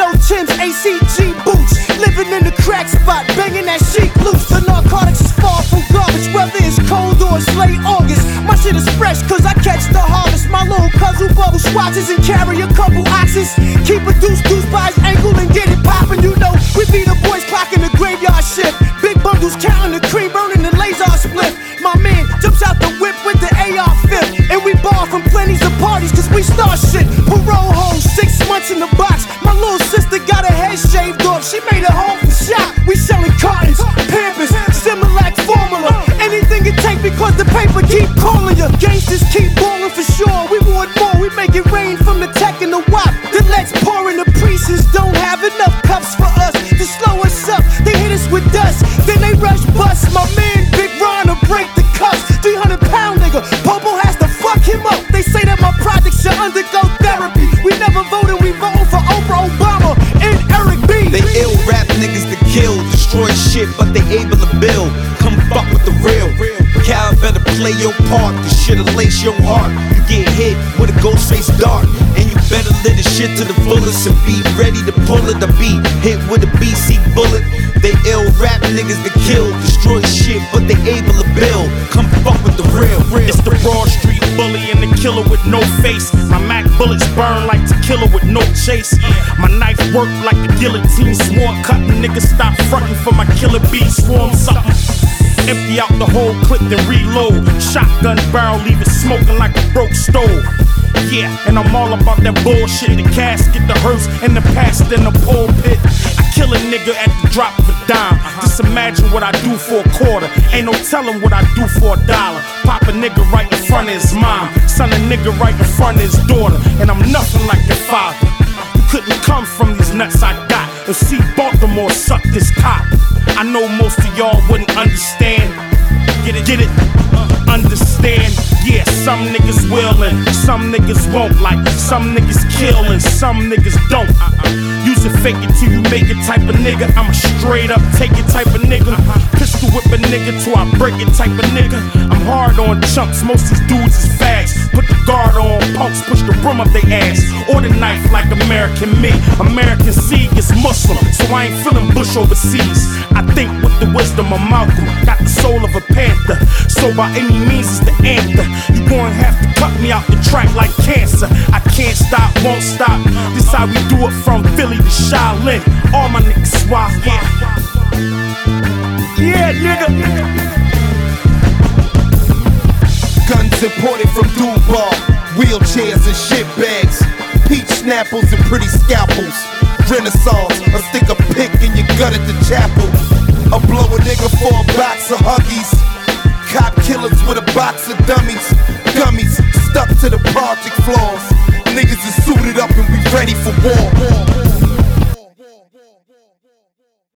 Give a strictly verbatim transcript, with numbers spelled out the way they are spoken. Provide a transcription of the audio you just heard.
no Tim's, A C G boots. Living in the crack spot, banging that chic loose. The narcotics is far from garbage, whether it's cold or it's late August. My shit is fresh, cause I catch the harvest. My little cousin bubble swatches and carry a couple oxes. Keep a deuce deuce by his ankle and get it poppin'. You know, we be the boys clocking the graveyard shift. Big bundles counting the cream, burning the laser split. My man jumps out the whip with the A R fifth. And we bar from plenties of parties, cause we start shit. Parole home, six months in the box. My little sister got her head shaved off. She made it home from shop. We selling cartons, Pampers, Similac formula. Anything it take because the paper keep calling you. Gangsters keep ballin' for sure. We want more, we make it rain from the tech and the wop. The let's pour in the priests don't have enough cups for us to slow us up. They hit us with dust, then they rush bust. My man Big Ron will break the cuffs. three hundred pound nigga, Popo has to fuck him up. They say that my project should undergo therapy. We never voted, we voting for Oprah, Obama, and Eric B. They ill rap niggas to kill, destroy shit, but they able to build. Come fuck with the real. Cal better play your part, this shit'll lace your heart. You get hit with a ghost face dart, and you better live the shit to the fullest and be ready to pull it or be hit with a B C bullet. They ill rap niggas to kill, destroy shit, but they able to build. Come fuck with the real. It's the Broad Street bully and the killer with no face. My Mac bullets burn like tequila with no chase. My knife work like the guillotine sword cutting. Niggas stop frontin' for my killer bee swarm something. Empty out the whole clip then reload. Shotgun barrel, leave it smoking like a broke stove. Yeah, and I'm all about that bullshit. The casket, the hearse, and the pastor in the pulpit. I kill a nigga at the drop of a dime. Just imagine what I do for a quarter. Ain't no telling what I do for a dollar. Pop a nigga right in front of his mom. Son a nigga right in front of his daughter. And I'm nothing like your father. You couldn't come from these nuts I got and see Baltimore suck this cock. I know most of y'all wouldn't understand. Get it, get it, understand. Yeah, some niggas will and some niggas won't. Like some niggas kill and some niggas don't. Use it, fake it till you make it type of nigga. I'm a straight up take it type of nigga. Pistol whip a nigga till I break it type of nigga. I'm hard on chumps, most these dudes is fags. Put the guard on punks, push the broom up they ass. Or the knife like American me. American C is Muslim, so I ain't feeling Bush overseas. I think with the wisdom of Malcolm, got the soul of a panther. So by any means it's the anthem. You gon' have to cut me out the track like cancer. I can't stop, won't stop. This how we do it from Philly to Shaolin. All my niggas swap, yeah. Yeah, nigga. Guns imported from Dubai, wheelchairs and shit bags, peach snapples and pretty scalpels. Renaissance, a stick